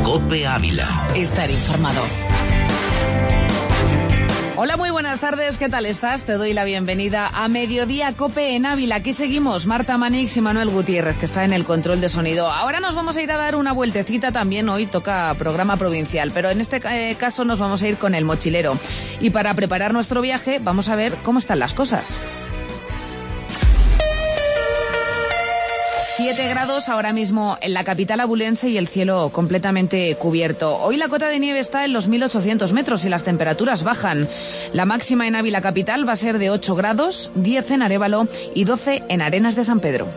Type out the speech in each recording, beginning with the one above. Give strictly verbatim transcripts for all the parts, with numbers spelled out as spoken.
COPE Ávila. Estar informado. Hola, muy buenas tardes, ¿qué tal estás? Te doy la bienvenida a Mediodía COPE en Ávila. Aquí seguimos Marta Manix y Manuel Gutiérrez, que está en el control de sonido. Ahora nos vamos a ir a dar una vueltecita también, hoy toca programa provincial, pero en este eh, caso nos vamos a ir con el mochilero. Y para preparar nuestro viaje vamos a ver cómo están las cosas. siete grados ahora mismo en la capital abulense y el cielo completamente cubierto. Hoy la cota de nieve está en los mil ochocientos metros y las temperaturas bajan. La máxima en Ávila capital va a ser de ocho grados, diez en Arévalo y doce en Arenas de San Pedro.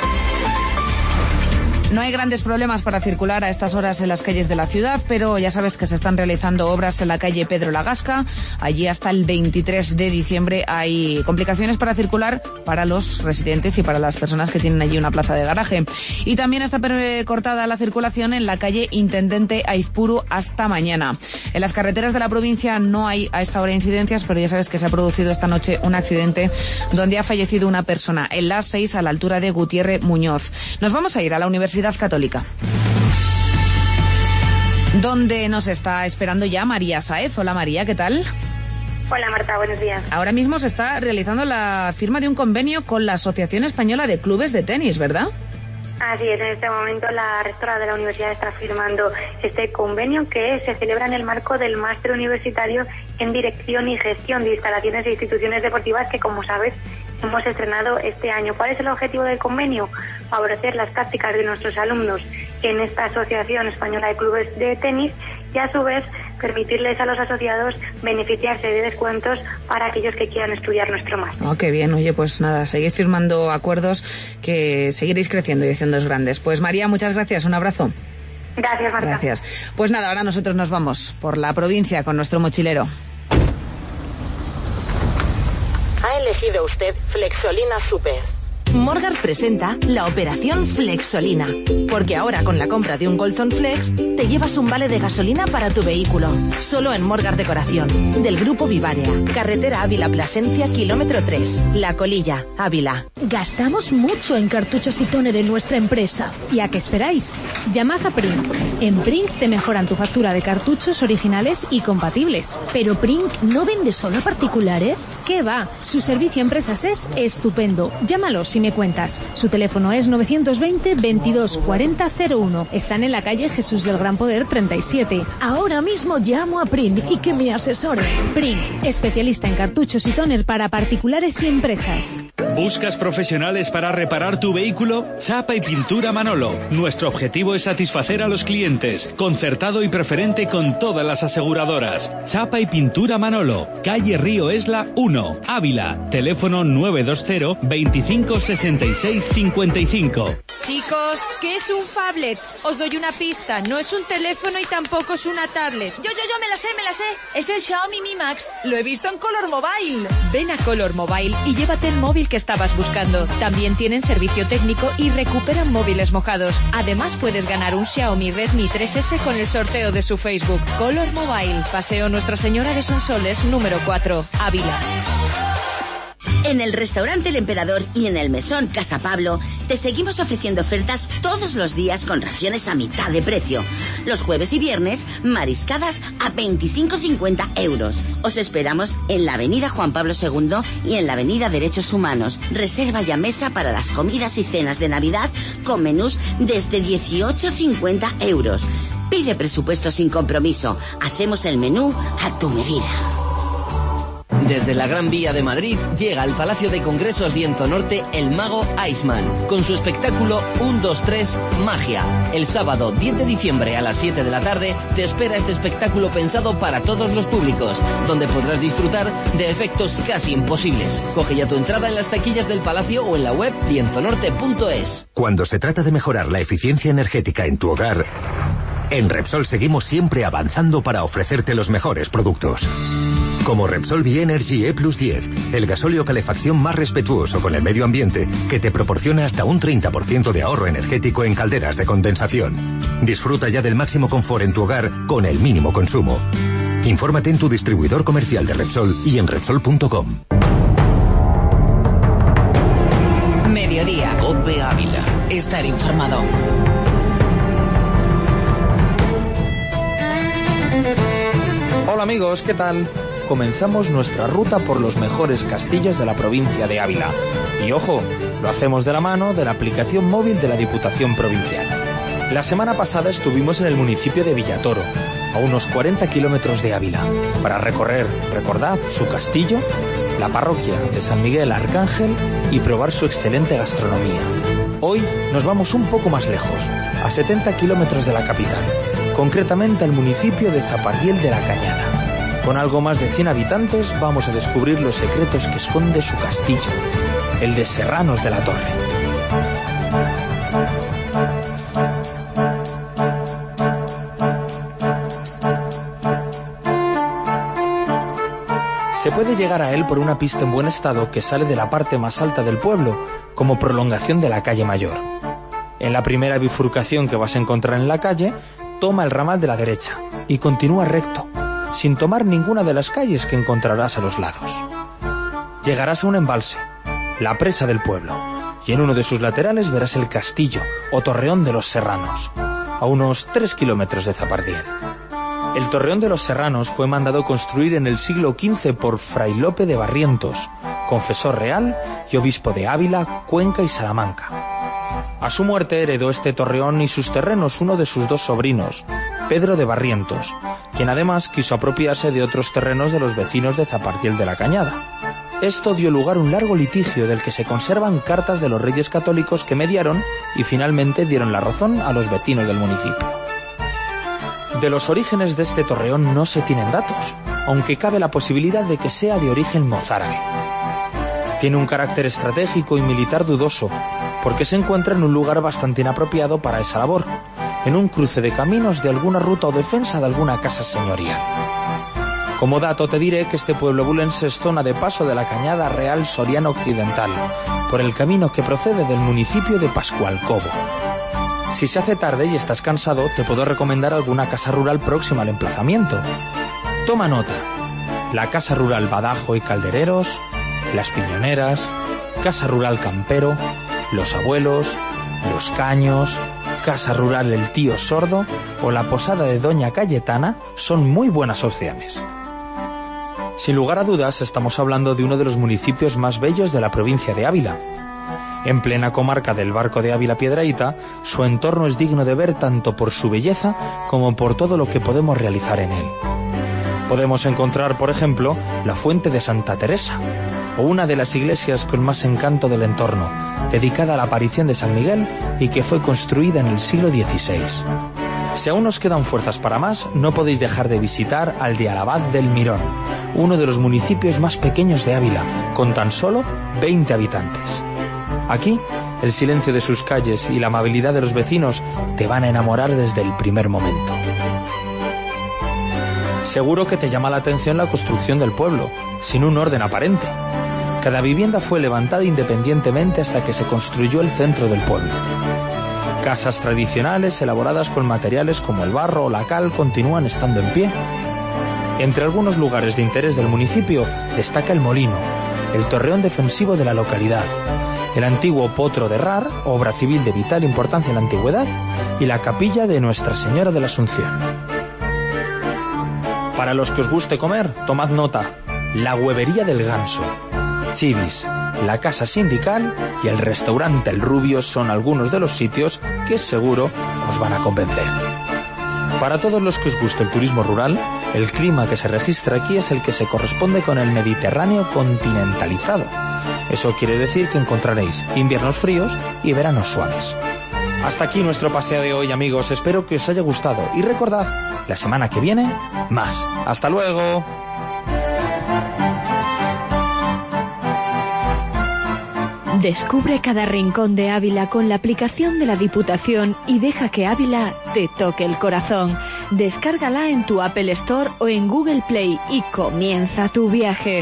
No hay grandes problemas para circular a estas horas en las calles de la ciudad, pero ya sabes que se están realizando obras en la calle Pedro Lagasca. Allí hasta el veintitrés de diciembre hay complicaciones para circular para los residentes y para las personas que tienen allí una plaza de garaje. Y también está cortada la circulación en la calle Intendente Aizpuru hasta mañana. En las carreteras de la provincia no hay a esta hora incidencias, pero ya sabes que se ha producido esta noche un accidente donde ha fallecido una persona en la A seis a la altura de Gutiérrez Muñoz. Nos vamos a ir a la Universidad Católica, donde nos está esperando ya María Sáez. Hola María, ¿qué tal? Hola Marta, buenos días. Ahora mismo se está realizando la firma de un convenio con la Asociación Española de Clubes de Tenis, ¿verdad? Así es, en este momento la rectora de la universidad está firmando este convenio que se celebra en el marco del máster universitario en Dirección y Gestión de Instalaciones e Instituciones Deportivas que, como sabes, hemos estrenado este año. ¿Cuál es el objetivo del convenio? Favorecer las prácticas de nuestros alumnos en esta Asociación Española de Clubes de Tenis y, a su vez, permitirles a los asociados beneficiarse de descuentos para aquellos que quieran estudiar nuestro máster. Oh, qué bien. Oye, pues nada, seguid firmando acuerdos, que seguiréis creciendo y haciéndoos grandes. Pues María, muchas gracias. Un abrazo. Gracias, Marta. Gracias. Pues nada, ahora nosotros nos vamos por la provincia con nuestro mochilero. Ha elegido usted Flexolina Super. Morgard presenta la operación Flexolina, porque ahora con la compra de un Colson Flex te llevas un vale de gasolina para tu vehículo. Solo en Morgard Decoración, del Grupo Vivarea, carretera Ávila Plasencia, kilómetro tres, La Colilla, Ávila. Gastamos mucho en cartuchos y tóner en nuestra empresa. ¿Y a qué esperáis? Llamad a Prink. En Prink te mejoran tu factura de cartuchos originales y compatibles. ¿Pero Prink no vende solo a particulares? ¿Qué va? Su servicio a empresas es estupendo. Llámalos si me cuentas. Su teléfono es novecientos veinte veintidós cuarenta cero uno. Están en la calle Jesús del Gran Poder treinta y siete. Ahora mismo llamo a Print y que me asesoren. Print, especialista en cartuchos y tóner para particulares y empresas. ¿Buscas profesionales para reparar tu vehículo? Chapa y Pintura Manolo. Nuestro objetivo es satisfacer a los clientes, concertado y preferente con todas las aseguradoras. Chapa y Pintura Manolo, calle Río Esla uno, Ávila. Teléfono nueve dos cero veinticinco sesenta y seis cincuenta y cinco. Chicos, ¿qué es un phablet? Os doy una pista, no es un teléfono y tampoco es una tablet. Yo, yo, yo, me la sé, me la sé. Es el Xiaomi Mi Max. Lo he visto en Color Mobile. Ven a Color Mobile y llévate el móvil que estabas buscando. También tienen servicio técnico y recuperan móviles mojados. Además puedes ganar un Xiaomi Redmi tres ese con el sorteo de su Facebook. Color Mobile, Paseo Nuestra Señora de Sonsoles, número cuatro, Ávila. En el restaurante El Emperador y en el mesón Casa Pablo te seguimos ofreciendo ofertas todos los días con raciones a mitad de precio. Los jueves y viernes, mariscadas a veinticinco cincuenta euros. Os esperamos en la avenida Juan Pablo segundo y en la avenida Derechos Humanos. Reserva ya mesa para las comidas y cenas de Navidad con menús desde dieciocho cincuenta euros. Pide presupuesto sin compromiso. Hacemos el menú a tu medida. Desde la Gran Vía de Madrid llega al Palacio de Congresos Lienzo Norte el mago Iceman, con su espectáculo uno dos tres Magia. El sábado diez de diciembre a las siete de la tarde te espera este espectáculo pensado para todos los públicos, donde podrás disfrutar de efectos casi imposibles. Coge ya tu entrada en las taquillas del Palacio o en la web lienzo norte punto es. Cuando se trata de mejorar la eficiencia energética en tu hogar, en Repsol seguimos siempre avanzando para ofrecerte los mejores productos. Como Repsol B-Energy E plus diez, el gasóleo calefacción más respetuoso con el medio ambiente que te proporciona hasta un treinta por ciento de ahorro energético en calderas de condensación. Disfruta ya del máximo confort en tu hogar con el mínimo consumo. Infórmate en tu distribuidor comercial de Repsol y en Repsol punto com. Mediodía. COPE Ávila. Estar informado. Hola amigos, ¿qué tal? Comenzamos nuestra ruta por los mejores castillos de la provincia de Ávila. Y ojo, lo hacemos de la mano de la aplicación móvil de la Diputación Provincial. La semana pasada estuvimos en el municipio de Villatoro, a unos cuarenta kilómetros de Ávila, para recorrer, recordad, su castillo, la parroquia de San Miguel Arcángel y probar su excelente gastronomía. Hoy nos vamos un poco más lejos, a setenta kilómetros de la capital, concretamente al municipio de Zapardiel de la Cañada. Con algo más de cien habitantes vamos a descubrir los secretos que esconde su castillo, el de Serranos de la Torre. Se puede llegar a él por una pista en buen estado que sale de la parte más alta del pueblo, como prolongación de la calle Mayor. En la primera bifurcación que vas a encontrar en la calle, toma el ramal de la derecha y continúa recto, sin tomar ninguna de las calles que encontrarás a los lados. Llegarás a un embalse, la presa del pueblo, y en uno de sus laterales verás el castillo o torreón de los Serranos, a unos tres kilómetros de Zapardiel. El torreón de los Serranos fue mandado construir en el siglo quince por Fray Lope de Barrientos, confesor real y obispo de Ávila, Cuenca y Salamanca. A su muerte heredó este torreón y sus terrenos uno de sus dos sobrinos, Pedro de Barrientos, quien además quiso apropiarse de otros terrenos de los vecinos de Zapardiel de la Cañada. Esto dio lugar a un largo litigio del que se conservan cartas de los reyes católicos que mediaron y finalmente dieron la razón a los vecinos del municipio. De los orígenes de este torreón no se tienen datos, aunque cabe la posibilidad de que sea de origen mozárabe. Tiene un carácter estratégico y militar dudoso, porque se encuentra en un lugar bastante inapropiado para esa labor, en un cruce de caminos de alguna ruta o defensa de alguna casa señorial. Como dato te diré que este pueblo bulense es zona de paso de la Cañada Real Soriana Occidental, por el camino que procede del municipio de Pascualcobo. Si se hace tarde y estás cansado, te puedo recomendar alguna casa rural próxima al emplazamiento. Toma nota: la Casa Rural Badajo y Caldereros, Las Piñoneras, Casa Rural Campero, Los Abuelos, Los Caños, Casa Rural El Tío Sordo o la Posada de Doña Cayetana son muy buenas opciones. Sin lugar a dudas, estamos hablando de uno de los municipios más bellos de la provincia de Ávila. En plena comarca del Barco de Ávila Piedrahíta, su entorno es digno de ver tanto por su belleza como por todo lo que podemos realizar en él. Podemos encontrar, por ejemplo, la Fuente de Santa Teresa, o una de las iglesias con más encanto del entorno, dedicada a la aparición de San Miguel y que fue construida en el siglo dieciséis. Si aún os quedan fuerzas para más, no podéis dejar de visitar al de Alabad del Mirón, uno de los municipios más pequeños de Ávila, con tan solo veinte habitantes. Aquí, el silencio de sus calles y la amabilidad de los vecinos te van a enamorar desde el primer momento. Seguro que te llama la atención la construcción del pueblo, sin un orden aparente. Cada vivienda fue levantada independientemente hasta que se construyó el centro del pueblo. Casas tradicionales elaboradas con materiales como el barro o la cal continúan estando en pie. Entre algunos lugares de interés del municipio destaca el molino, el torreón defensivo de la localidad, el antiguo Potro de Rar, obra civil de vital importancia en la antigüedad, y la capilla de Nuestra Señora de la Asunción. Para los que os guste comer, tomad nota: la Huevería del Ganso, Chivis, la Casa Sindical y el restaurante El Rubio son algunos de los sitios que seguro os van a convencer. Para todos los que os guste el turismo rural, el clima que se registra aquí es el que se corresponde con el Mediterráneo continentalizado. Eso quiere decir que encontraréis inviernos fríos y veranos suaves. Hasta aquí nuestro paseo de hoy, amigos. Espero que os haya gustado. Y recordad, la semana que viene, más. ¡Hasta luego! Descubre cada rincón de Ávila con la aplicación de la Diputación y deja que Ávila te toque el corazón. Descárgala en tu Apple Store o en Google Play y comienza tu viaje.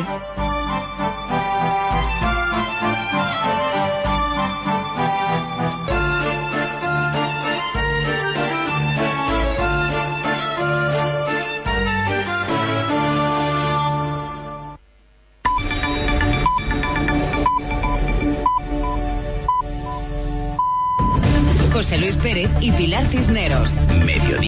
José Luis Pérez y Pilar Cisneros. Mediodía.